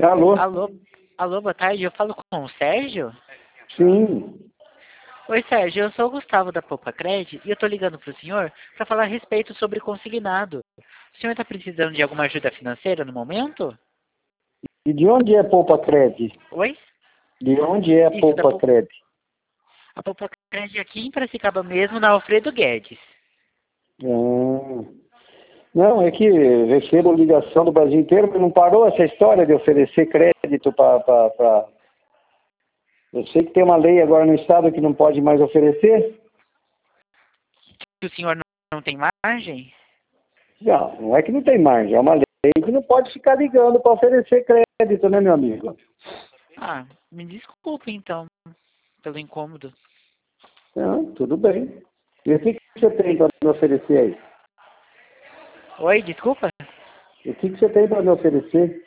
Alô? Alô, alô, boa tarde. Eu falo com o Sérgio? Sim. Oi, Sérgio. Eu sou o Gustavo da Poupa Cred e eu tô ligando pro senhor para falar a respeito sobre consignado. O senhor está precisando de alguma ajuda financeira no momento? E de onde é Poupa Cred? Oi? De onde é Isso, da Poupa Cred? a Poupa Cred aqui em Piracicaba mesmo, na Alfredo Guedes. Ah. Não, é que recebo ligação do Brasil inteiro, mas não parou essa história de oferecer crédito para... Eu sei que tem uma lei agora no estado que não pode mais oferecer. O senhor não tem margem? Não, não é que não tem margem, é uma lei que não pode ficar ligando para oferecer crédito, né, meu amigo? Ah, me desculpe então pelo incômodo. Não, tudo bem. E o que você tem para me oferecer aí? Oi, desculpa? O que você tem para me oferecer?